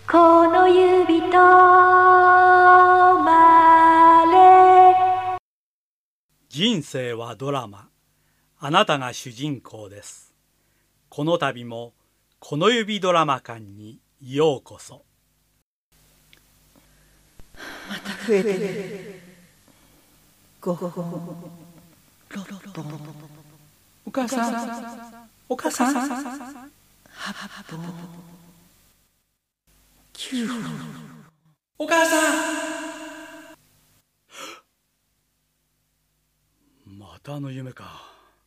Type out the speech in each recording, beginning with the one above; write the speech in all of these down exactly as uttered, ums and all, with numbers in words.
この指とまれ。 人生はドラマ。あなたが主人公です。この度もこの指ドラマ館にようこそ。 また増えてる。ごごごろろろ。 お母さん、お母さん。 八本九本。 お母さん。またあの夢か。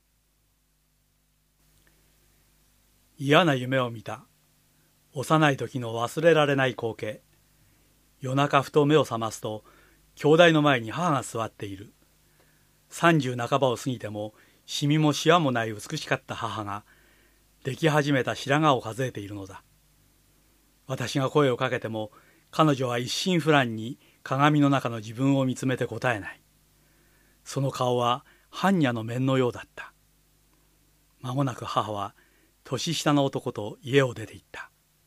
嫌な夢を見た。幼い時の忘れられない光景。夜中ふと目を覚ますと、兄弟の前に母が座っている。三十半ばを過ぎてもシミもシワもない美しかった母ができ始めた白髪を数えているのだ。私が声をかけても彼女は一心不乱に鏡の中の自分を見つめて答えない。その顔は般若の面のようだった。間もなく母は年下の男と家を出て行った。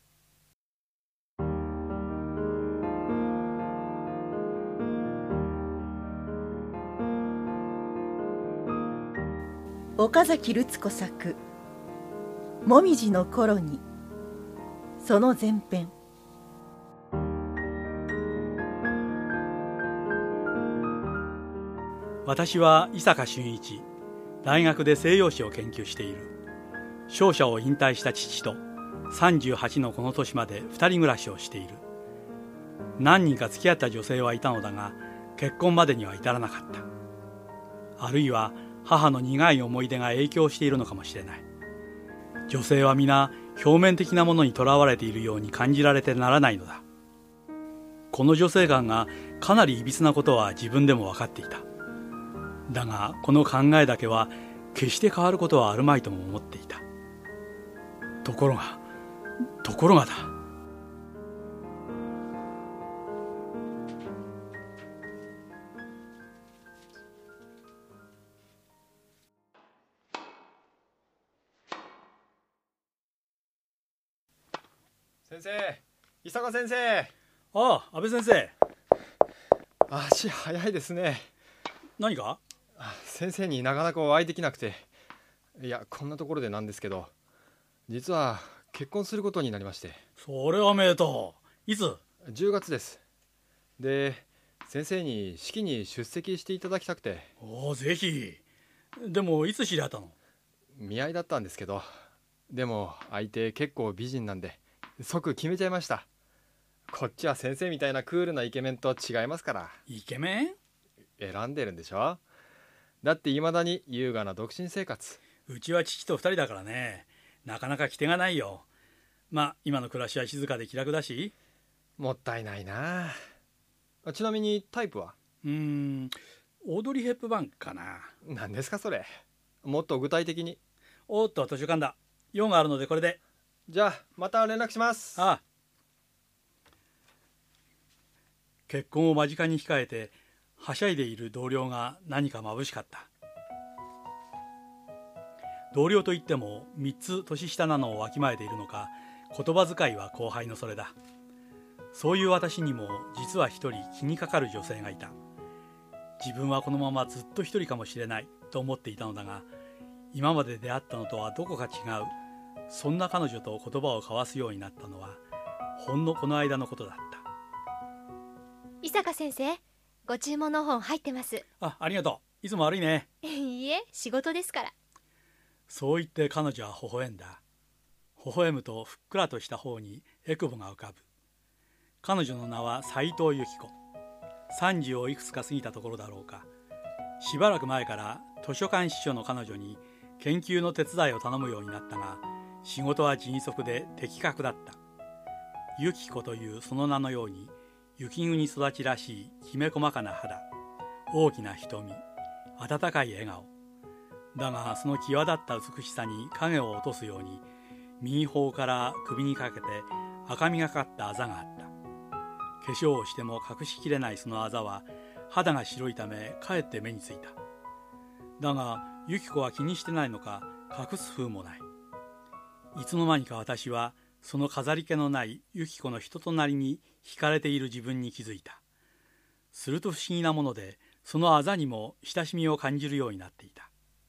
岡崎ルツ子作「もみじの頃に」、その前編。 私は伊坂俊一、大学で西洋史を研究している。商社を引退した父とさんじゅうはちのこの年まで二人暮らしをしている。何人か付き合った女性はいたのだが、結婚までには至らなかった。あるいは母の苦い思い出が影響しているのかもしれない。女性は皆表面的なものにとらわれているように感じられてならないのだ。この女性観がかなりいびつなことは自分でも分かっていた。だがこの考えだけは決して変わることはあるまいとも思っていた。ところがところがだ。 先生、伊坂先生。 ああ、安倍先生。 足早いですね。 何か？ 先生になかなかお会いできなくて。いや、こんなところでなんですけど、実は結婚することになりまして。 それはおめでとう。いつ？ じゅうがつです。で、先生に式に出席していただきたくて。 おお、ぜひ。でもいつ知り合ったの？ 見合いだったんですけど、でも相手結構美人なんで即決めちゃいました。こっちは先生みたいなクールなイケメンと違いますから。 イケメン？ 選んでるんでしょ。だっていまだに優雅な独身生活。 うちは父と二人だからね、なかなか来手がないよ。まあ今の暮らしは静かで気楽だし。 もったいないな。ちなみにタイプは？ うーん、オードリー・ヘップバーンかな。 何ですかそれ。もっと具体的に。 おっと図書館だ。用があるのでこれで。 じゃあまた連絡します。 ああ。結婚を間近に控えてはしゃいでいる同僚が何か眩しかった。同僚といってもみっつ年下なのをわきまえているのか、言葉遣いは後輩のそれだ。そういう私にも実は一人気にかかる女性がいた。自分はこのままずっと一人かもしれないと思っていたのだが、今まで出会ったのとはどこか違う、そんな彼女と言葉を交わすようになったのはほんのこの間のことだった。 伊坂先生、ご注文の本入ってます。 あ、ありがとう。いつも悪いね。 いいえ、仕事ですから。 そう言って彼女は微笑んだ。微笑むとふっくらとした方にえくぼが浮かぶ。彼女の名は斉藤由紀子。三十をいくつか過ぎたところだろうか。しばらく前から図書館司書の彼女に研究の手伝いを頼むようになったが、仕事は迅速で的確だった。由紀子というその名のように雪国育ちらしいきめ細かな肌、大きな瞳、温かい笑顔。だがその際立った美しさに影を落とすように、右頬から首にかけて赤みがかったあざがあった。化粧をしても隠しきれないそのあざは肌が白いためかえって目についた。だが由紀子は気にしてないのか隠す風もない。いつの間にか私はその飾り気のない由紀子の人となりに惹かれている自分に気づいた。すると不思議なもので、そのあざにも親しみを感じるようになっていた。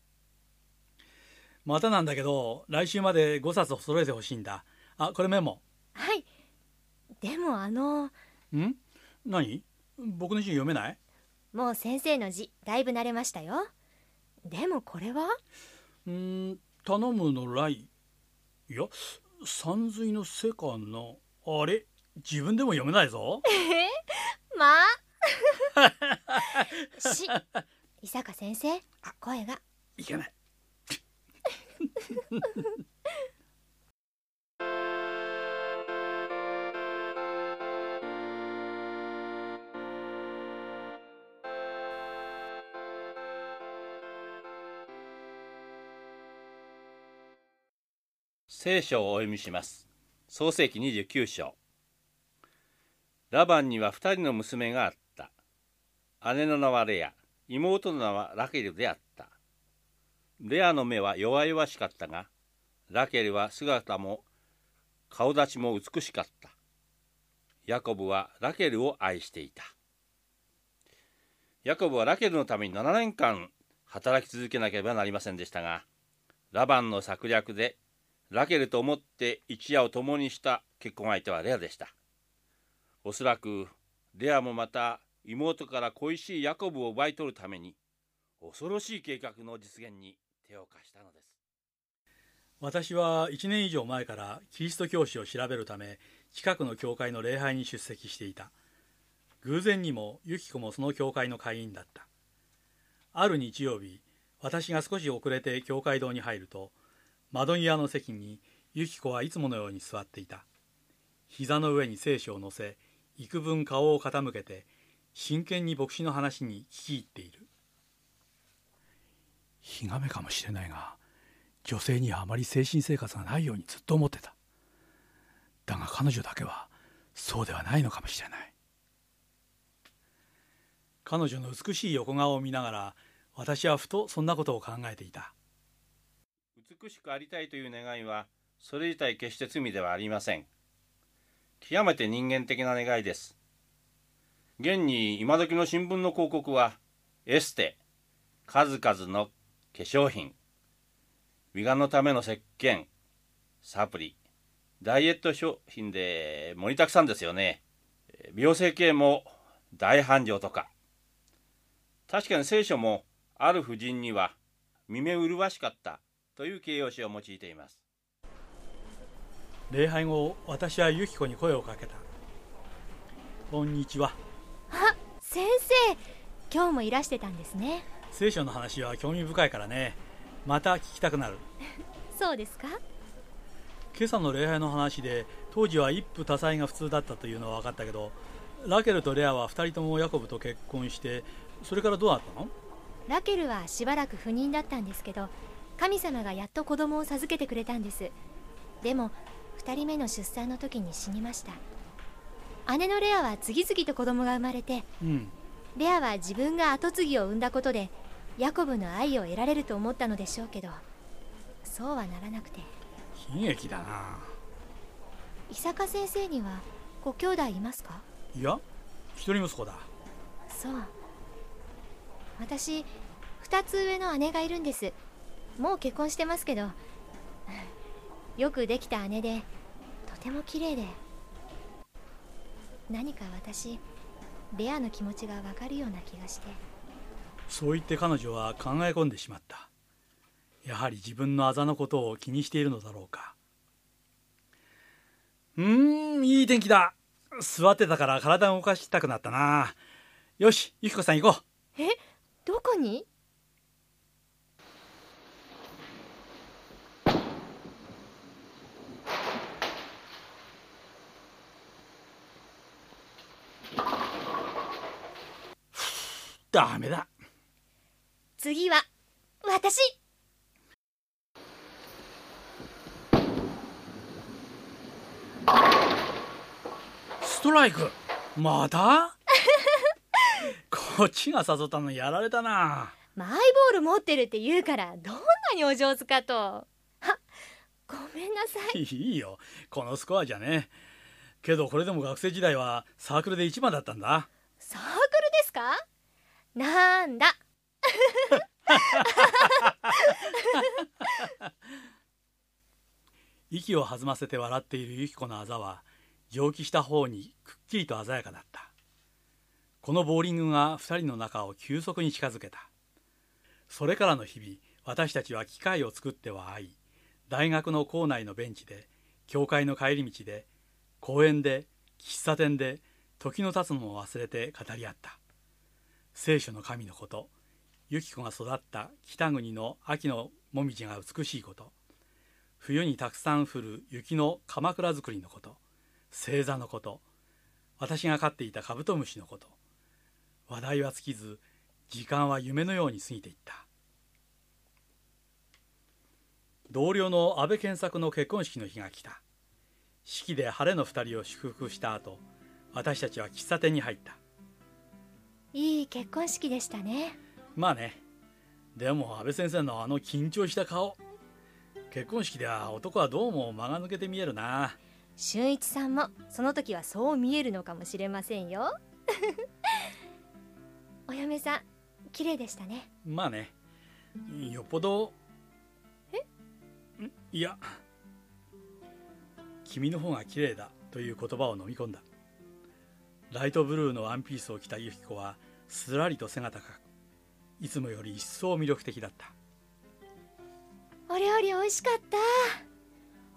またなんだけど、来週までごさつ揃えてほしいんだ。あ、これメモ。 はい。でもあのん何？僕の字読めない？ もう先生の字だいぶ慣れましたよ。でもこれはうーん頼むの来、いや山水の世界のあれ、自分でも読めないぞ。 えー、まあし伊坂先生、声がいけない。 聖書をお読みします。創世記にじゅうきゅう章。ラバンには二人の娘があった。姉の名はレア、妹の名はラケルであった。レアの目は弱々しかったが、ラケルは姿も顔立ちも美しかった。ヤコブはラケルを愛していた。ヤコブはラケルのためにななねんかん働き続けなければなりませんでしたが、ラバンの策略でラケルと思って一夜を共にした結婚相手はレアでした。おそらくレアもまた妹から恋しいヤコブを奪い取るために恐ろしい計画の実現に手を貸したのです。 私はいちねん以上前からキリスト教師を調べるため、近くの教会の礼拝に出席していた。偶然にもユキコもその教会の会員だった。ある日曜日、私が少し遅れて教会堂に入ると、窓際の席にユキコはいつものように座っていた。膝の上に聖書を乗せ、幾分顔を傾けて真剣に牧師の話に聞き入っている。ひがめかもしれないが、女性にはあまり精神生活がないようにずっと思ってた。だが彼女だけはそうではないのかもしれない。彼女の美しい横顔を見ながら、私はふとそんなことを考えていた。 美しくありたいという願いは、それ自体決して罪ではありません。極めて人間的な願いです。現に今時の新聞の広告は、エステ、数々の化粧品、美顔のための石鹸、サプリ、ダイエット商品で盛りだくさんですよね。美容整形も大繁盛とか。確かに聖書もある婦人には見目麗しかったという形容詞を用いています。 礼拝後、私はユキコに声をかけた。こんにちは。 あ、先生、今日もいらしてたんですね。 聖書の話は興味深いからね。また聞きたくなる。 そうですか。 今朝の礼拝の話で、当時は一夫多妻が普通だったというのは分かったけど、ラケルとレアは二人ともヤコブと結婚して、それからどうなったの？ ラケルはしばらく不妊だったんですけど、神様がやっと子供を授けてくれたんです。でも二人目の出産の時に死にました。姉のレアは次々と子供が生まれて、うん、レアは自分が跡継ぎを産んだことでヤコブの愛を得られると思ったのでしょうけど、そうはならなくて。 悲劇だな。 伊坂先生にはご兄弟いますか？ いや、一人息子だ。 そう。私二つ上の姉がいるんです。もう結婚してますけど、よくできた姉でとても綺麗で、何か私レアの気持ちがわかるような気がして。 そう言って彼女は考え込んでしまった。やはり自分のあざのことを気にしているのだろうか。うーん、いい天気だ。座ってたから体を動かしたくなったな。よし、ゆきこさん行こう。え、どこに？ ダメだ。 次は私。 ストライク。またこっちが誘ったのやられたな。 マイボール持ってるって言うからどんなにお上手かと。あ、ごめんめんなさい。 いいよ、このスコアじゃね。けどこれでも学生時代はサークルで一番だったんだ。 サークルですか？なんだ息を弾ませて笑っているユキコのあざは蒸気した方にくっきりと鮮やかだった。このボーリングが二人の仲を急速に近づけた。それからの日々、私たちは機械を作っては会い、大学の校内のベンチで、教会の帰り道で、公園で、喫茶店で、時の経つのも忘れて語り合った。聖書の神のこと、ユキコが育った北国の秋のもみじが美しいこと、冬にたくさん降る雪の鎌倉作りのこと、星座のこと、私が飼っていたカブトムシのこと。話題は尽きず、時間は夢のように過ぎていった。同僚の安倍健作の結婚式の日が来た。式で晴れの二人を祝福した後、私たちは喫茶店に入った。 いい結婚式でしたね。 まあね。でも安倍先生のあの緊張した顔、結婚式では男はどうも間が抜けて見えるな。 俊一さんもその時はそう見えるのかもしれませんよ。お嫁さん綺麗でしたね。 まあね、よっぽど。 え？ んいや、君の方が綺麗だという言葉を飲み込んだ。ライトブルーのワンピースを着たユキコはすらりと背が高く、いつもより一層魅力的だった。 お料理おいしかった。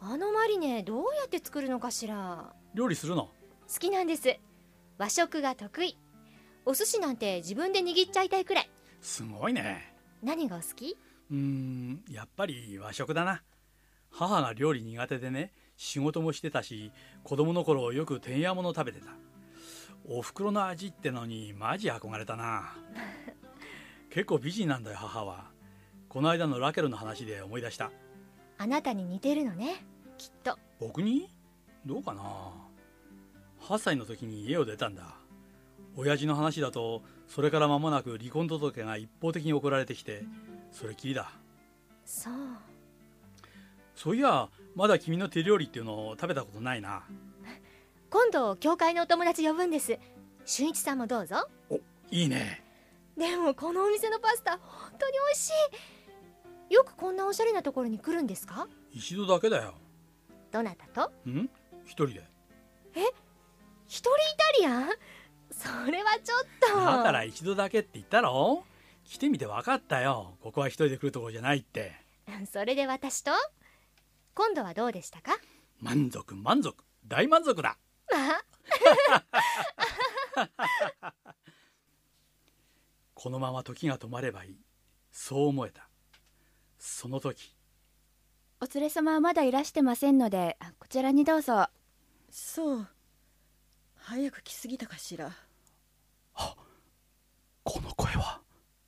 あのマリネどうやって作るのかしら。 料理するの？ 好きなんです。和食が得意。お寿司なんて自分で握っちゃいたいくらい。 すごいね。 何がお好き？ うーんやっぱり和食だな。母が料理苦手でね、仕事もしてたし、子供の頃よくてんやもの食べてた。おふくろの味ってのにマジ憧れたな。結構美人なんだよ母は。この間のラケルの話で思い出した。 あなたに似てるのね、きっと。 僕に？どうかな。はっさいの時に家を出たんだ。親父の話だと、それから間もなく離婚届が一方的に送られてきて、それきりだ。 そう。 そういや、まだ君の手料理っていうのを食べたことないな。 今度教会のお友達呼ぶんです。俊一さんもどうぞ。 お、いいね。 でもこのお店のパスタ本当に美味しい。よくこんなおしゃれなところに来るんですか？ 一度だけだよ。 どなたと？ ん？一人で。 え？一人イタリアン？それはちょっと。 だから一度だけって言ったろ。来てみて分かったよ。ここは一人で来るところじゃないって。 それで私と？今度はどうでしたか？ 満足満足、大満足だ。 まあこのまま時が止まればいい、そう思えた。その時、 お連れ様はまだいらしてませんので、こちらにどうぞ。 そう、早く来すぎたかしら。 あ、この声は。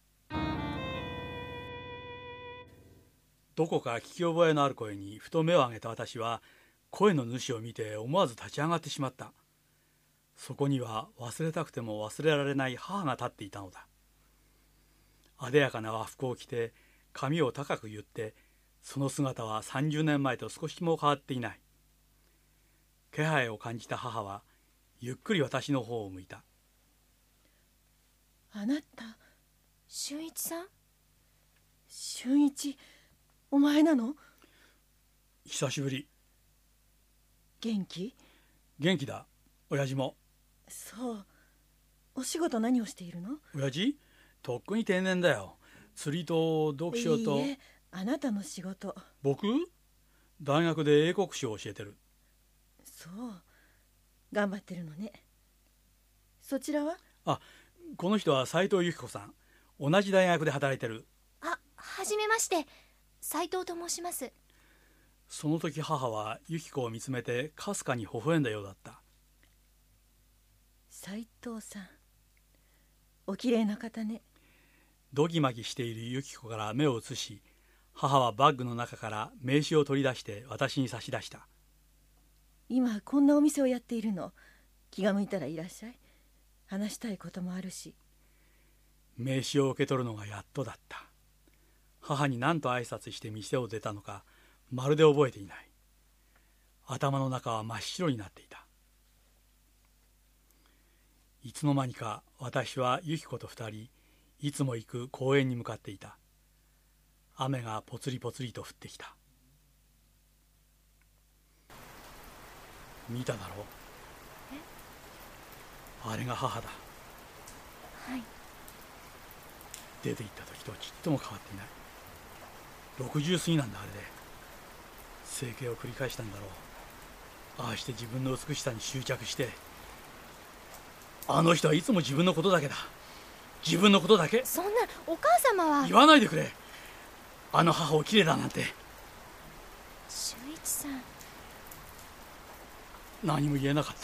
どこか聞き覚えのある声にふと目を上げた私は、声の主を見て思わず立ち上がってしまった。そこには忘れたくても忘れられない母が立っていたのだ。あでやかな和服を着て、髪を高く結って、その姿はさんじゅうねんまえと少しも変わっていない。気配を感じた母はゆっくり私の方を向いた。 あなた、 俊一さん？ 俊一、お前なの？ 久しぶり。 元気？ 元気だ。親父も。 そう。お仕事何をしているの？ 親父？とっくに定年だよ。釣りと読書と。 いいえ、あなたの仕事。 僕？大学で英国史を教えてる。 そう、頑張ってるのね。そちらは？ あ、この人は斉藤由紀子さん。同じ大学で働いてる。 あ、はじめまして。斉藤と申します。 その時母は由紀子を見つめてかすかに微笑んだようだった。 斉藤さん、お綺麗な方ね。 どぎまぎしている由紀子から目を移し、母はバッグの中から名刺を取り出して私に差し出した。 今こんなお店をやっているの。気が向いたらいらっしゃい。話したいこともあるし。 名刺を受け取るのがやっとだった。母に何と挨拶して店を出たのかまるで覚えていない。 頭の中は真っ白になっていた。いつの間にか私は由紀子と二人、いつも行く公園に向かっていた。雨がぽつりぽつりと降ってきた。見ただろう。あれが母だ。 はい。 出て行った時とちっとも変わっていない。ろくじゅう過ぎなんだ。あれで整形を繰り返したんだろう。ああして自分の美しさに執着して。あの人はいつも自分のことだけだ。自分のことだけ。 そんな、お母様は。 言わないでくれ。あの母をきれいだなんて。 俊一さん。 何も言えなかった。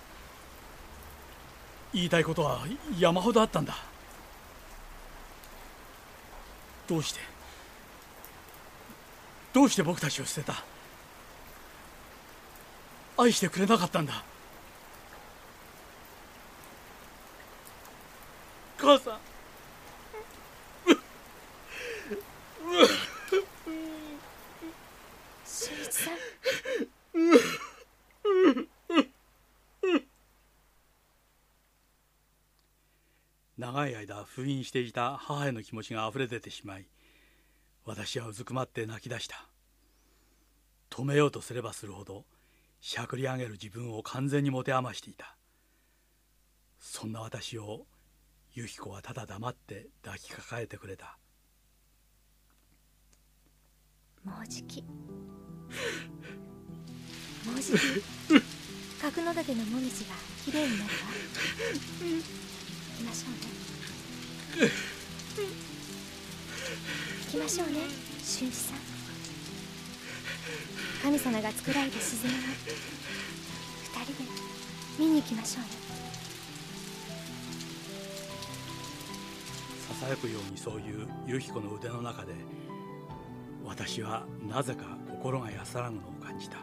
言いたいことは山ほどあったんだ。どうしてどうして僕たちを捨てた。愛してくれなかったんだ。母さん。 俊一さん。 長い間封印していた母への気持ちがあふれ出てしまい、私はうずくまって泣き出した。止めようとすればするほどしゃくり上げる自分を完全に持て余していた。そんな私を由紀子はただ黙って抱きかかえてくれた。 もうじきもうじき角館のもみじがきれいになるわ。行きましょうね。行きましょうね、俊一さん。神様が作られた自然を二人で見に行きましょうね。 ささやくようにそういう由紀子の腕の中で、私はなぜか心が安らぐのを感じた。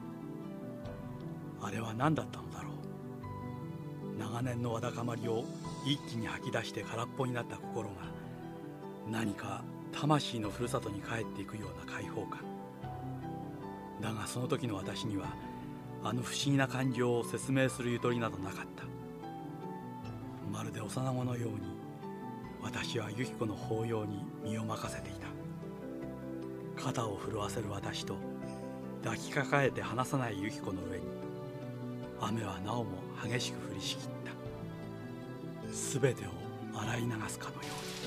あれは何だったのだろう。長年のわだかまりを一気に吐き出して空っぽになった心が、何か魂のふるさとに帰っていくような解放感。だがその時の私にはあの不思議な感情を説明するゆとりなどなかった。まるで幼子のように私は由紀子の抱擁に身を任せていた。肩を震わせる私と抱きかかえて離さない由紀子の上に、雨はなおも激しく降りしきった。すべてを洗い流すかのように。